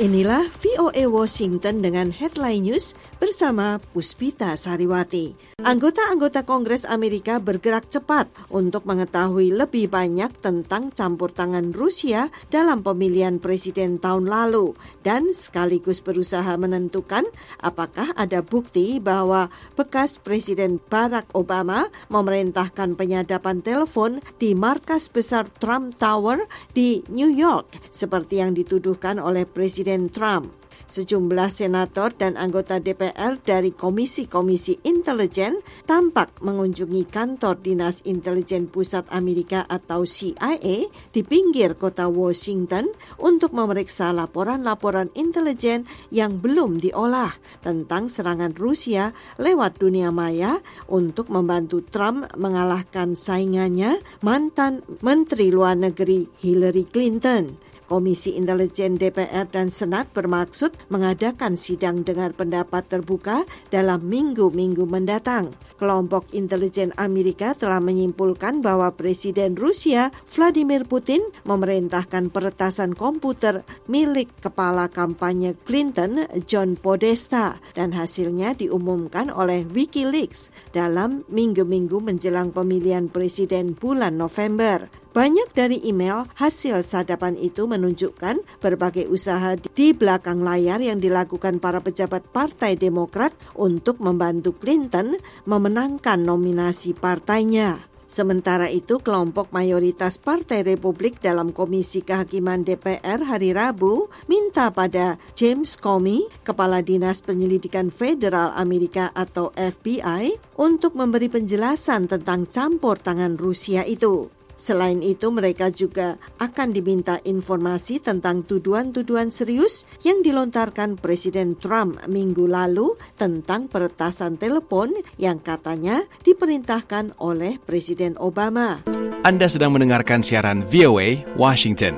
Inilah VOA Washington dengan headline news bersama Puspita Sariwati. Anggota-anggota Kongres Amerika bergerak cepat untuk mengetahui lebih banyak tentang campur tangan Rusia dalam pemilihan presiden tahun lalu dan sekaligus berusaha menentukan apakah ada bukti bahwa bekas Presiden Barack Obama memerintahkan penyadapan telepon di markas besar Trump Tower di New York seperti yang dituduhkan oleh Presiden Trump. Sejumlah senator dan anggota DPR dari komisi-komisi intelijen tampak mengunjungi kantor Dinas Intelijen Pusat Amerika atau CIA di pinggir kota Washington untuk memeriksa laporan-laporan intelijen yang belum diolah tentang serangan Rusia lewat dunia maya untuk membantu Trump mengalahkan saingannya, mantan Menteri Luar Negeri Hillary Clinton. Komisi Intelijen DPR dan Senat bermaksud mengadakan sidang dengar pendapat terbuka dalam minggu-minggu mendatang. Kelompok intelijen Amerika telah menyimpulkan bahwa Presiden Rusia Vladimir Putin memerintahkan peretasan komputer milik kepala kampanye Clinton John Podesta dan hasilnya diumumkan oleh WikiLeaks dalam minggu-minggu menjelang pemilihan presiden bulan November. Banyak dari email hasil sadapan itu menunjukkan berbagai usaha di belakang layar yang dilakukan para pejabat Partai Demokrat untuk membantu Clinton memenangkan nominasi partainya. Sementara itu, kelompok mayoritas Partai Republik dalam Komisi Kehakiman DPR hari Rabu minta pada James Comey, Kepala Dinas Penyelidikan Federal Amerika atau FBI, untuk memberi penjelasan tentang campur tangan Rusia itu. Selain itu, mereka juga akan diminta informasi tentang tuduhan-tuduhan serius yang dilontarkan Presiden Trump minggu lalu tentang peretasan telepon yang katanya diperintahkan oleh Presiden Obama. Anda sedang mendengarkan siaran VOA Washington.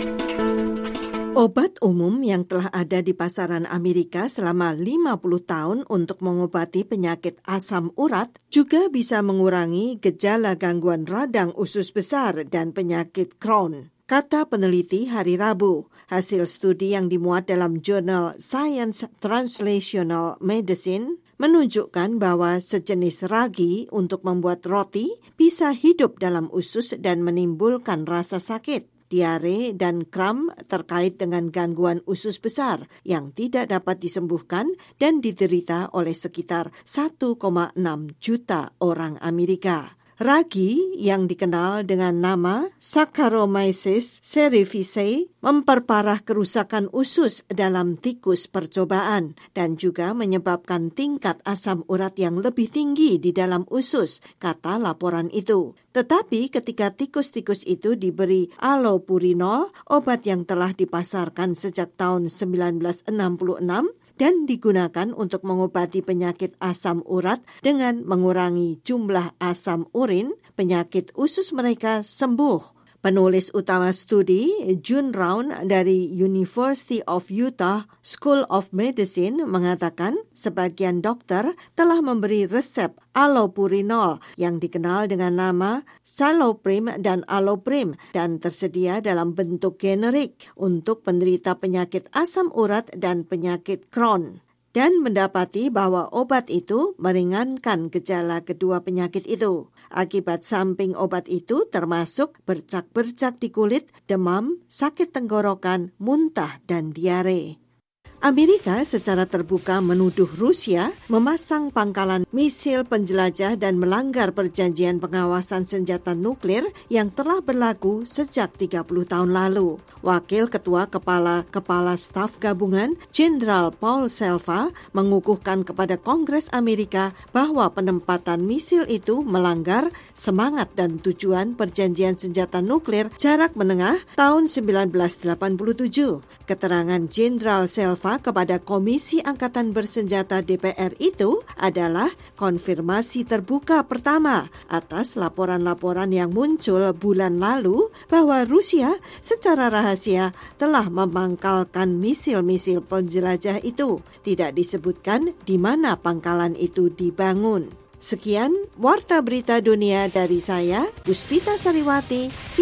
Obat umum yang telah ada di pasaran Amerika selama 50 tahun untuk mengobati penyakit asam urat juga bisa mengurangi gejala gangguan radang usus besar dan penyakit Crohn, kata peneliti hari Rabu. Hasil studi yang dimuat dalam jurnal Science Translational Medicine menunjukkan bahwa sejenis ragi untuk membuat roti bisa hidup dalam usus dan menimbulkan rasa sakit, diare dan kram terkait dengan gangguan usus besar yang tidak dapat disembuhkan dan diderita oleh sekitar 1,6 juta orang Amerika. Ragi yang dikenal dengan nama Saccharomyces cerevisiae memperparah kerusakan usus dalam tikus percobaan dan juga menyebabkan tingkat asam urat yang lebih tinggi di dalam usus, kata laporan itu. Tetapi ketika tikus-tikus itu diberi allopurinol, obat yang telah dipasarkan sejak tahun 1966, dan digunakan untuk mengobati penyakit asam urat dengan mengurangi jumlah asam urin, penyakit usus mereka sembuh. Penulis utama studi, June Round dari University of Utah School of Medicine mengatakan sebagian dokter telah memberi resep allopurinol yang dikenal dengan nama Saloprim dan Alloprim dan tersedia dalam bentuk generik untuk penderita penyakit asam urat dan penyakit Crohn, dan mendapati bahwa obat itu meringankan gejala kedua penyakit itu. Akibat samping obat itu termasuk bercak-bercak di kulit, demam, sakit tenggorokan, muntah, dan diare. Amerika secara terbuka menuduh Rusia memasang pangkalan misil penjelajah dan melanggar perjanjian pengawasan senjata nuklir yang telah berlaku sejak 30 tahun lalu. Wakil Ketua Kepala Staf Gabungan, Jenderal Paul Selva, mengukuhkan kepada Kongres Amerika bahwa penempatan misil itu melanggar semangat dan tujuan perjanjian senjata nuklir jarak menengah tahun 1987. Keterangan Jenderal Selva kepada Komisi Angkatan Bersenjata DPR itu adalah konfirmasi terbuka pertama atas laporan-laporan yang muncul bulan lalu bahwa Rusia secara rahasia telah memangkalkan misil-misil penjelajah itu. Tidak disebutkan di mana pangkalan itu dibangun. Sekian Warta Berita Dunia dari saya, Puspita Sariwati.